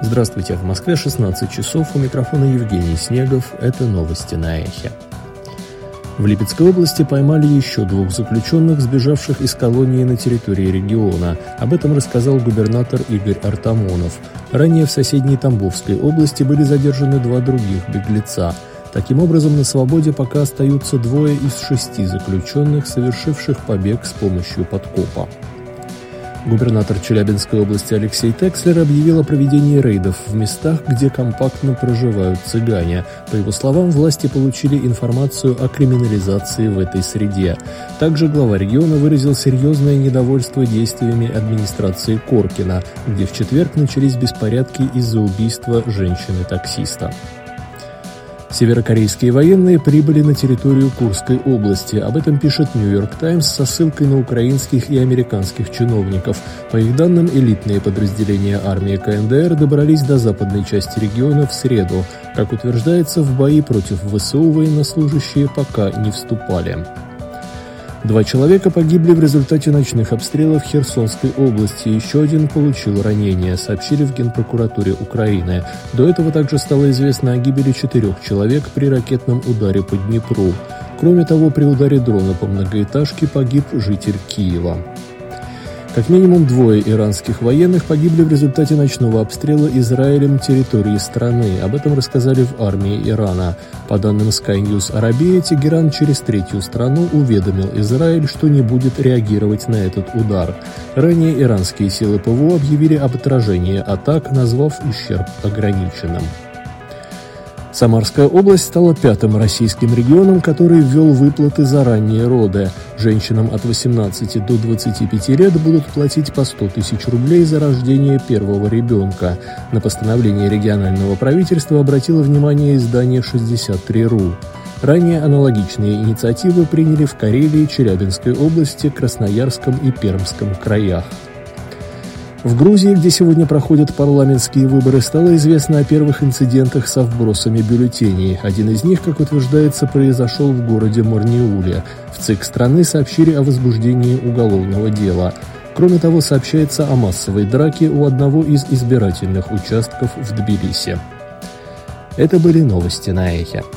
Здравствуйте, в Москве 16 часов, у микрофона Евгений Снегов, это новости на Эхе. В Липецкой области поймали еще 2 заключенных, сбежавших из колонии на территории региона. Об этом рассказал губернатор Игорь Артамонов. Ранее в соседней Тамбовской области были задержаны 2 других беглеца. Таким образом, на свободе пока остаются 2 из 6 заключенных, совершивших побег с помощью подкопа. Губернатор Челябинской области Алексей Текслер объявил о проведении рейдов в местах, где компактно проживают цыгане. По его словам, власти получили информацию о криминализации в этой среде. Также глава региона выразил серьезное недовольство действиями администрации Коркина, где в четверг начались беспорядки из-за убийства женщины-таксиста. Северокорейские военные прибыли на территорию Курской области. Об этом пишет «Нью-Йорк Таймс» со ссылкой на украинских и американских чиновников. По их данным, элитные подразделения армии КНДР добрались до западной части региона в среду. Как утверждается, в бои против ВСУ военнослужащие пока не вступали. 2 человека погибли в результате ночных обстрелов в Херсонской области. Еще один получил ранения, сообщили в Генпрокуратуре Украины. До этого также стало известно о гибели 4 человек при ракетном ударе по Днепру. Кроме того, при ударе дрона по многоэтажке погиб житель Киева. Как минимум 2 иранских военных погибли в результате ночного обстрела Израилем территории страны. Об этом рассказали в армии Ирана. По данным Sky News Арабия, Тегеран через 3-ю страну уведомил Израиль, что не будет реагировать на этот удар. Ранее иранские силы ПВО объявили об отражении атак, назвав ущерб ограниченным. Самарская область стала 5-м российским регионом, который ввел выплаты за ранние роды. Женщинам от 18 до 25 лет будут платить по 100 тысяч рублей за рождение первого ребенка. На постановление регионального правительства обратило внимание издание 63.ru. Ранее аналогичные инициативы приняли в Карелии, Челябинской области, Красноярском и Пермском краях. В Грузии, где сегодня проходят парламентские выборы, стало известно о первых инцидентах со вбросами бюллетеней. Один из них, как утверждается, произошел в городе Марниуле. В ЦИК страны сообщили о возбуждении уголовного дела. Кроме того, сообщается о массовой драке у одного из избирательных участков в Тбилиси. Это были новости на Эхе.